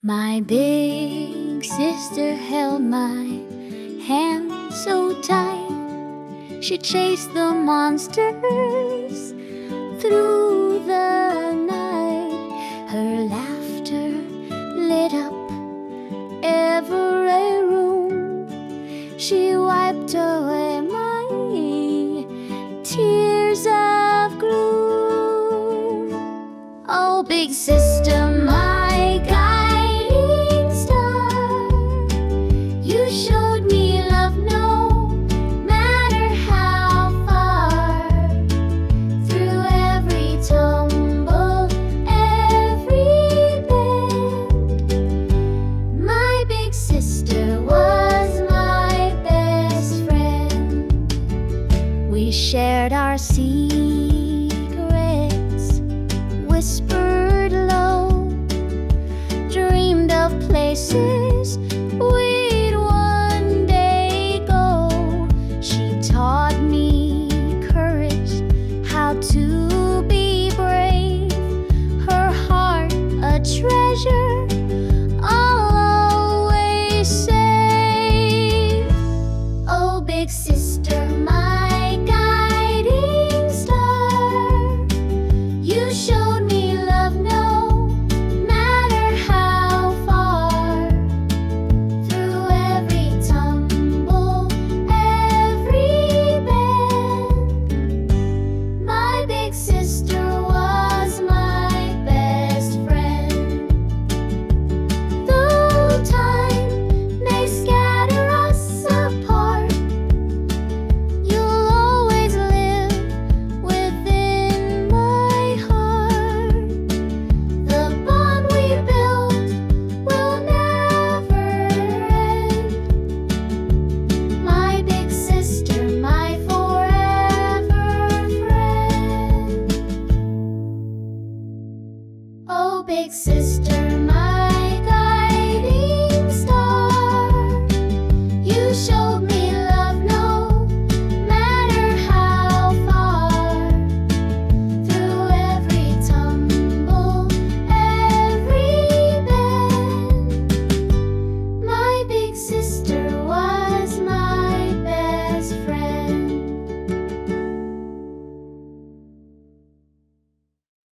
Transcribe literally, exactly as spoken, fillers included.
My big sister held my hand so tight. She chased the monsters through the night. Her laughter lit up every room. She wiped away my tears of gloom. Oh, big sister, my guiding star, you showed me love no matter how far. Through every tumble, every bend, my big sister was my best friend. We shared our secrets, whispered low, dreamed of places we'd one day go. She taught me courage, how to be brave. Her heart a treasure I'll always save. Oh, big sister, my guiding star, you showed me love no matter how far. Through every tumble, every bend, my big sister was my best friend. Though time may scatter us apart, you'll always live within my heart. The bond we built will never end. My big sister, my forever friend. Oh, big sister,